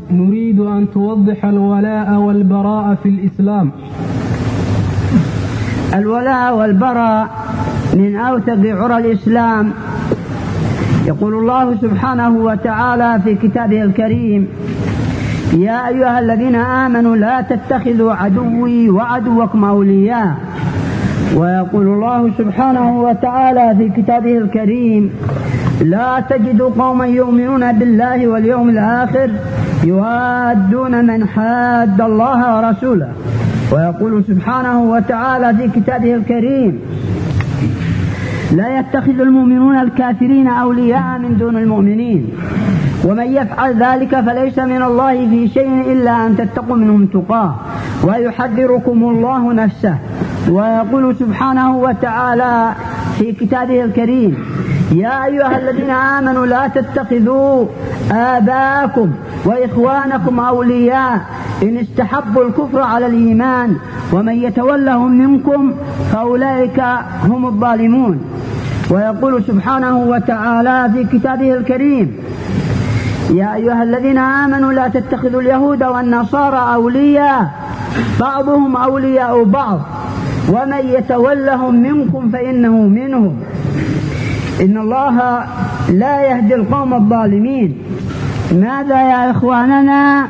نريد أن توضح الولاء والبراء في الإسلام. الولاء والبراء من أوثق عرى الإسلام. يقول الله سبحانه وتعالى في كتابه الكريم: يا أيها الذين آمنوا لا تتخذوا عدوي وعدوكم أولياء. ويقول الله سبحانه وتعالى في كتابه الكريم: لا تجد قوما يؤمنون بالله واليوم الآخر يوادون من حاد الله ورسوله. ويقول سبحانه وتعالى في كتابه الكريم: لا يتخذ المؤمنون الكافرين أولياء من دون المؤمنين ومن يفعل ذلك فليس من الله في شيء إلا أن تتقوا منهم تقاه ويحذركم الله نفسه. ويقول سبحانه وتعالى في كتابه الكريم: يا أيها الذين آمنوا لا تتخذوا آباءكم وإخوانكم أولياء إن استحبوا الكفر على الإيمان ومن يتولهم منكم فأولئك هم الظالمون. ويقول سبحانه وتعالى في كتابه الكريم: يا أيها الذين آمنوا لا تتخذوا اليهود والنصارى أولياء بعضهم أولياء بعض ومن يتولهم منكم فإنه منهم إن الله لا يهدي القوم الظالمين. ماذا يا إخواننا؟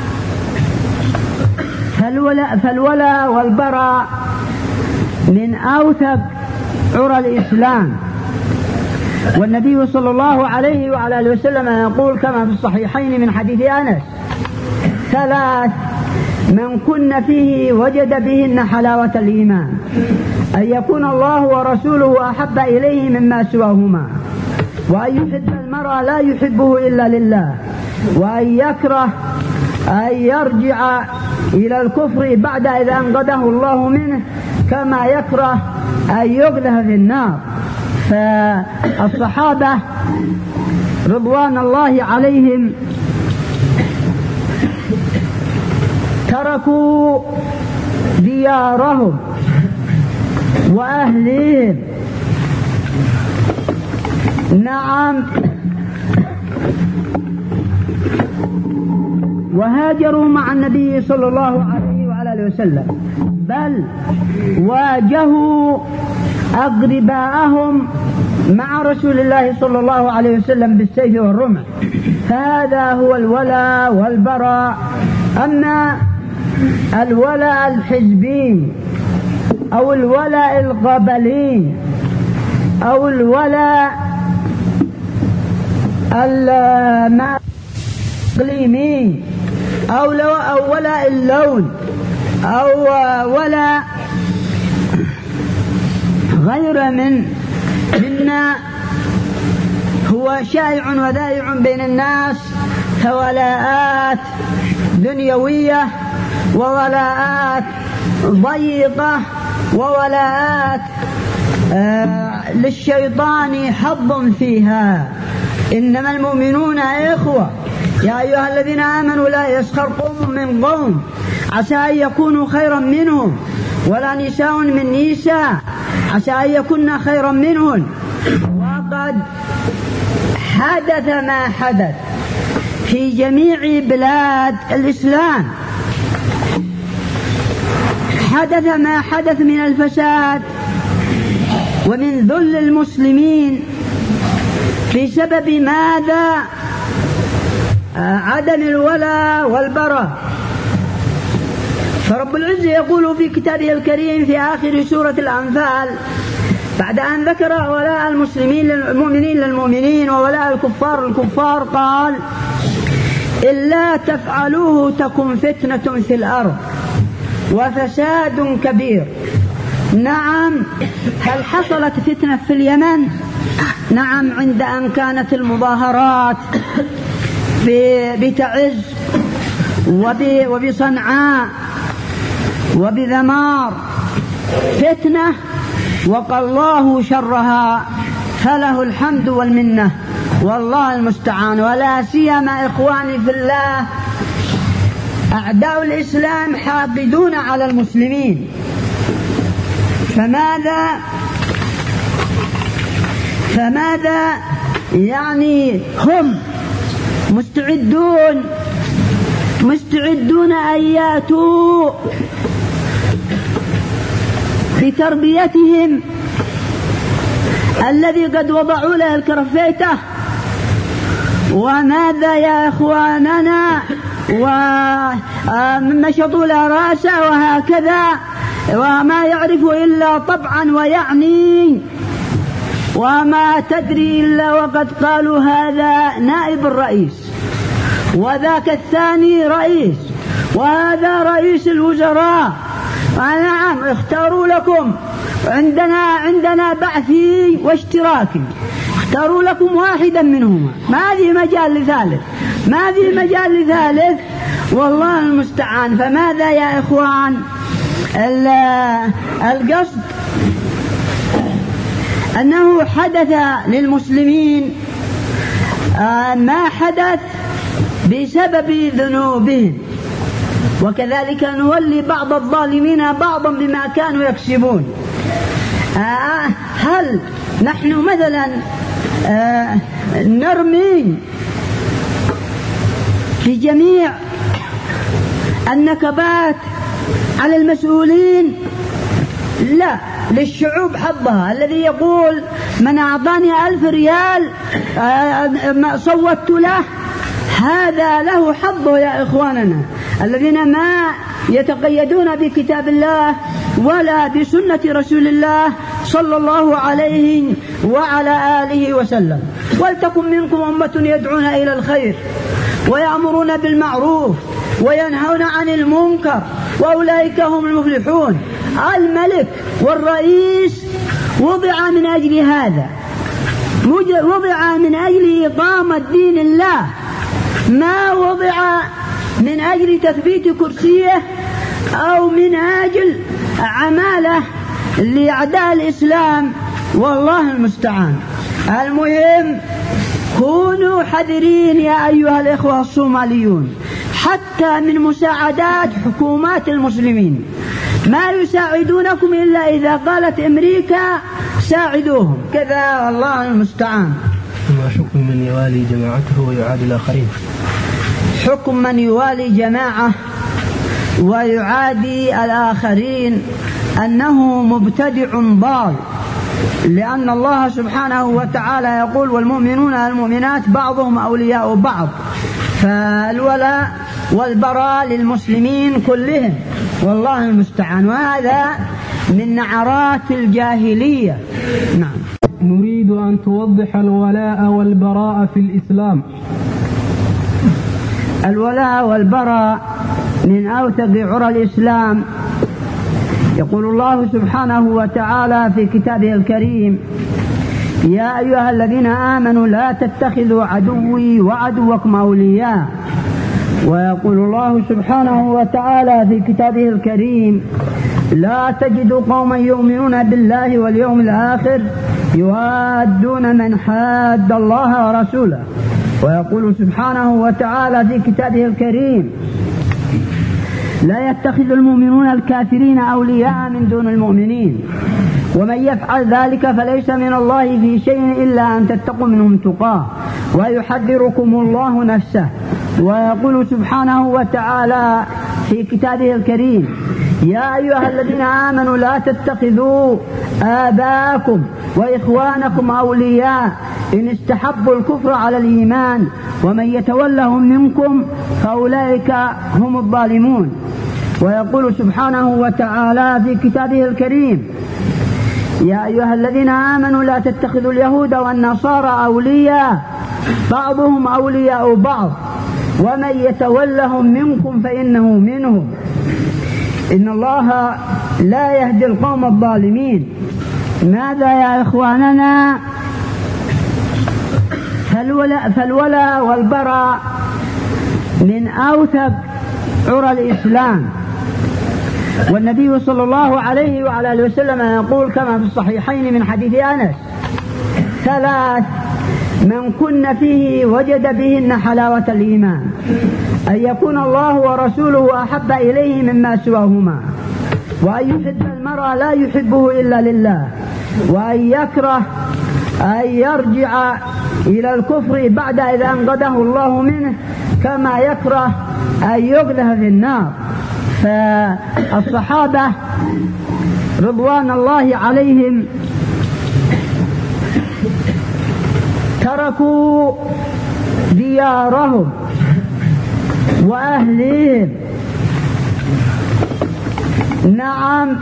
فالولاء والبراء من أوثق عرى الإسلام. والنبي صلى الله عليه وعلى آله وسلم يقول كما في الصحيحين من حديث أنس: ثلاث من كن فيه وجد بهن حلاوة الإيمان: أن يكون الله ورسوله أحب إليه مما سواهما، وأن يحب المرء لا يحبه إلا لله، وأن يكره أن يرجع إلى الكفر بعد إذا أنقذه الله منه كما يكره أن يقذف في النار. فالصحابة رضوان الله عليهم تركوا ديارهم وأهلهم، نعم، وهاجروا مع النبي صلى الله عليه وعلى آله وسلم، بل واجهوا أقرباءهم مع رسول الله صلى الله عليه وسلم بالسيف والرمح. هذا هو الولاء والبراء. أما الولاء الحزبي أو الولاء القبلي أو الولاء الإقليمي أو ولاء اللون أو ولاء غير منا هو شائع وذائع بين الناس، كولاءات دنيوية وولاءات ضيقة وولاءات للشيطان حظ فيها. إنما المؤمنون إخوة. يا أيها الذين آمنوا لا يسخر قوم من قوم عسى أن يكونوا خيرا منهم ولا نساء من نساء عسى أن يكون خيرا منهن. وقد حدث ما حدث في جميع بلاد الإسلام، حدث ما حدث من الفساد ومن ذل المسلمين بسبب ماذا؟ عدم الولاء والبراء. فرب العزة يقول في كتابه الكريم في آخر سورة الأنفال بعد أن ذكر ولاء المؤمنين للمؤمنين وولاء الكفار للكفار قال: إلا تفعلوه تكن فتنة في الأرض وفساد كبير. نعم، هل حصلت فتنة في اليمن؟ نعم، عند أن كانت المظاهرات بتعز وبصنعاء وبذمار فتنة وقى الله شرها، فله الحمد والمنة والله المستعان. ولا سيما إخواني في الله أعداء الإسلام حاقدون على المسلمين. فماذا يعني هم مستعدون مستعدون أن يأتوا بتربيتهم الذي قد وضعوا له الكرفيته. وماذا يا إخواننا؟ ونشطوا له رأسه وهكذا، وما يعرف إلا طبعا ويعني، وما تدري إلا وقد قالوا هذا نائب الرئيس، وذاك الثاني رئيس، وهذا رئيس الوزراء. نعم اختاروا لكم، عندنا بعثي واشتراكي، اختاروا لكم واحدا منهما، ما في مجال لثالث، والله المستعان. فماذا يا إخوان؟ القصد أنه حدث للمسلمين ما حدث بسبب ذنوبهم، وكذلك نولي بعض الظالمين بعضا بما كانوا يكسبون. هل نحن مثلا نرمي في جميع النكبات على المسؤولين؟ لا، للشعوب حظها. الذي يقول من أعطاني 1000 ريال صوتت له، هذا له حظه يا إخواننا الذين ما يتقيدون بكتاب الله ولا بسنة رسول الله صلى الله عليه وعلى آله وسلم. ولتكن منكم أمة يدعون إلى الخير ويأمرون بالمعروف وينهون عن المنكر وأولئك هم المفلحون. الملك والرئيس وضع من أجل هذا، وضع من أجل إقامة دين الله، ما وضع من أجل تثبيت كرسيه أو من أجل عماله لأعداء الإسلام، والله المستعان. المهم كونوا حذرين يا أيها الإخوة الصوماليون حتى من مساعدات حكومات المسلمين، ما يساعدونكم إلا إذا قالت أمريكا ساعدوهم كذا، والله المستعان. ما حكم من يوالي جماعته ويعادي الآخرين؟ حكم من يوالي جماعة ويعادي الآخرين أنه مبتدع ضال، لأن الله سبحانه وتعالى يقول والمؤمنون والمؤمنات بعضهم أولياء بعض، فالولاء والبراء للمسلمين كلهم، والله المستعان. وهذا من نعرات الجاهلية. نعم. نريد أن توضح الولاء والبراء في الإسلام. الولاء والبراء من أوثق عرى الإسلام. يقول الله سبحانه وتعالى في كتابه الكريم يا أيها الذين آمنوا لا تتخذوا عدوي وعدوكم أولياء. ويقول الله سبحانه وتعالى في كتابه الكريم لا تجد قوما يؤمنون بالله واليوم الآخر يوادون من حاد الله ورسوله. ويقول سبحانه وتعالى في كتابه الكريم لا يتخذ المؤمنون الكافرين أولياء من دون المؤمنين ومن يفعل ذلك فليس من الله في شيء إلا أن تتقوا منهم تقاه ويحذركم الله نفسه. ويقول سبحانه وتعالى في كتابه الكريم يا أيها الذين آمنوا لا تتخذوا آباءكم وإخوانكم أولياء إن استحبوا الكفر على الإيمان ومن يتولهم منكم فأولئك هم الظالمون. ويقول سبحانه وتعالى في كتابه الكريم يا أيها الذين آمنوا لا تتخذوا اليهود والنصارى أولياء بعضهم أولياء بعض ومن يتولهم منكم فإنه منهم إن الله لا يهدي القوم الظالمين. ماذا يا إخواننا؟ فالولاء والبراء من أوثق عرى الإسلام. والنبي صلى الله عليه وعلى آله وسلم يقول كما في الصحيحين من حديث أنس ثلاث من كن فيه وجد بهن حلاوة الإيمان أن يكون الله ورسوله أحب إليه مما سواهما وأن يحب المرء لا يحبه إلا لله وأن يكره أن يرجع إلى الكفر بعد إذا أنقذه الله منه كما يكره أن يقذف في النار. فالصحابة رضوان الله عليهم تركوا ديارهم وأهلهم، نعم،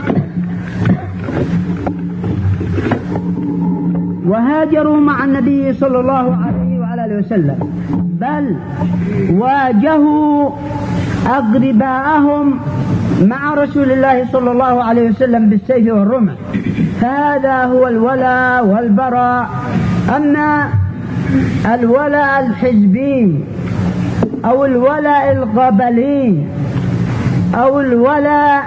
وهاجروا مع النبي صلى الله عليه وعلى وسلم، بل واجهوا أقرباءهم مع رسول الله صلى الله عليه وسلم بالسيف والرمح. فهذا هو الولاء والبراء. أما الولاء الحزبي أو الولاء القبلي أو الولاء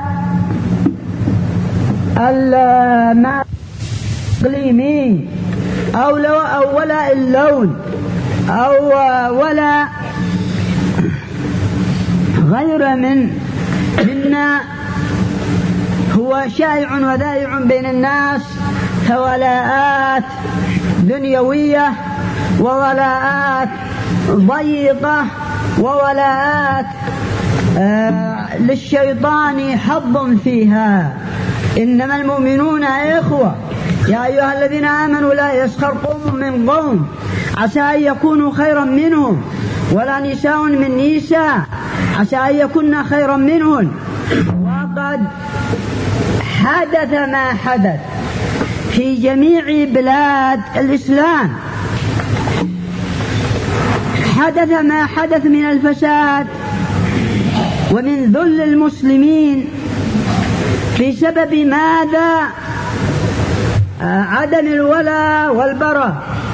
الإقليمي أو ولاء اللون أو ولاء غير منا هو شائع وذائع بين الناس، فولاءات دنيوية وولاءات ضيقة وولاءات للشيطان حظ فيها. إنما المؤمنون إخوة، يا أيها الذين آمنوا لا يسخر قوم من قوم عسى أن يكونوا خيرا منهم، ولا نساء من نساء عسى أن يكون خيرا منهن. وقد حدث ما حدث في جميع بلاد الإسلام، حدث ما حدث من الفساد ومن ذل المسلمين بسبب ماذا؟ عدم الولاء والبراء.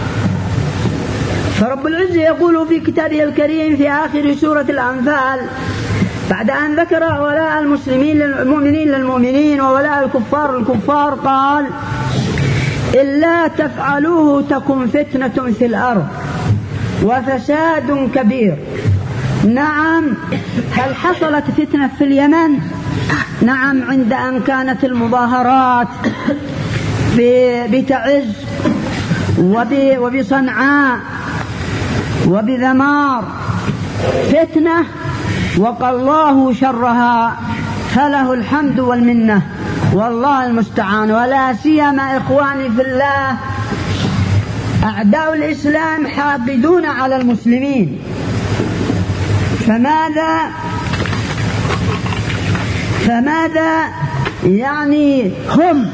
فرب العزة يقول في كتابه الكريم في آخر سورة الأنفال بعد أن ذكر ولاء المؤمنين للمؤمنين وولاء الكفار للكفار، قال: إلا تفعلوه تكن فتنة في الأرض وفساد كبير. نعم، هل حصلت فتنة في اليمن؟ نعم، عند أن كانت المظاهرات بتعز وبصنعاء وبذمار فتنة، وقى الله شرها، فله الحمد والمنة، والله المستعان. ولا سيما إخواني في الله أعداء الإسلام حاقدون على المسلمين. فماذا يعني هم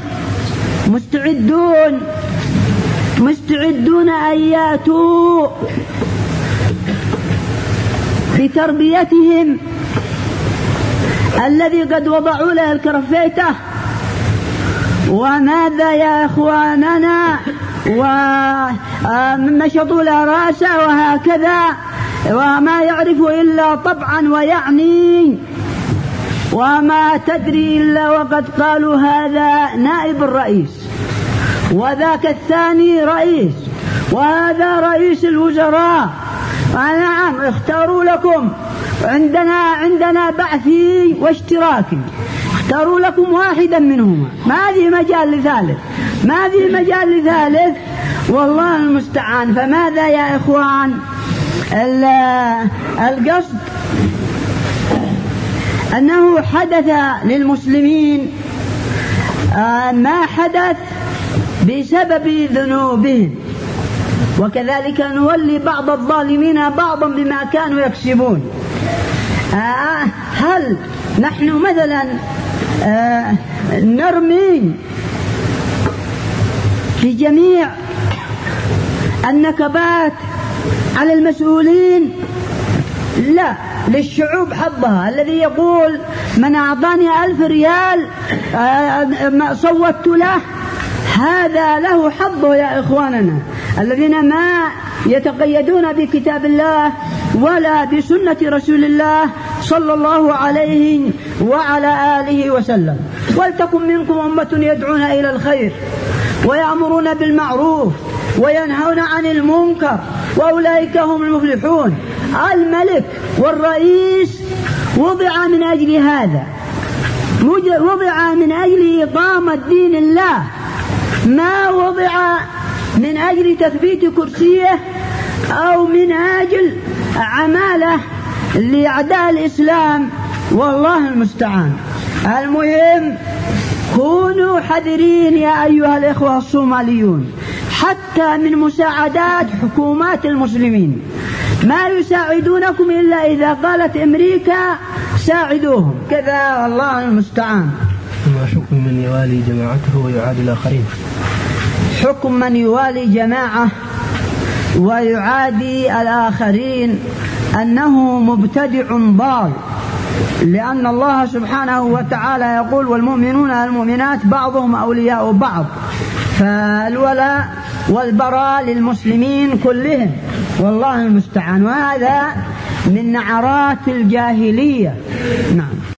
مستعدون أن يأتوا بتربيتهم الذي قد وضعوا له الكرفيته. وماذا يا إخواننا، ومشطوا له رأسه وهكذا، وما يعرف إلا طبعا ويعني، وما تدري إلا وقد قالوا هذا نائب الرئيس، وذاك الثاني رئيس، وهذا رئيس الوزراء. نعم، اختاروا لكم، عندنا بعثي واشتراكي، اختاروا لكم واحدا منهما، ما في مجال لثالث، والله المستعان. فماذا يا إخوان؟ القصد أنه حدث للمسلمين ما حدث بسبب ذنوبهم، وكذلك نولي بعض الظالمين بعضا بما كانوا يكسبون. هل نحن مثلا نرمي في جميع النكبات على المسؤولين؟ لا، للشعوب حظها. الذي يقول من أعطاني 1000 ريال صوتت له، هذا له حظه يا إخواننا الذين ما يتقيدون بكتاب الله ولا بسنة رسول الله صلى الله عليه وعلى آله وسلم. ولتكن منكم أمة يدعون إلى الخير ويأمرون بالمعروف وينهون عن المنكر وأولئك هم المفلحون. الملك والرئيس وضع من أجل هذا، وضع من أجل إقامة دين الله، ما وضع من أجل تثبيت كرسيه أو من أجل عمالة لأعداء الإسلام، والله المستعان. المهم كونوا حذرين يا أيها الإخوة الصوماليون حتى من مساعدات حكومات المسلمين، ما يساعدونكم إلا إذا قالت أمريكا ساعدوهم كذا، والله المستعان. ما حكم من يوالي جماعته ويعادي الآخرين؟ حكم من يوالي جماعة ويعادي الآخرين أنه مبتدع ضال، لأن الله سبحانه وتعالى يقول والمؤمنون والمؤمنات بعضهم أولياء بعض، فالولاء والبراء للمسلمين كلهم، والله المستعان. وهذا من نعرات الجاهلية. نعم.